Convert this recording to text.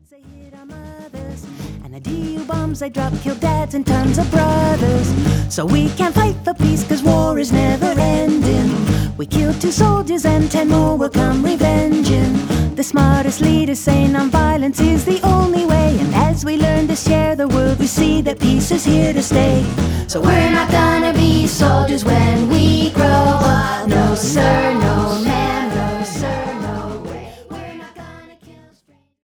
They hit our mothers, and the DU bombs they drop kill dads and tons of brothers. So we can't fight for peace, cause war is never ending. We killed 2 soldiers and 10 more will come revenging. The smartest leaders say non-violence is the only way, and as we learn to share the world, we see that peace is here to stay. So we're not gonna be so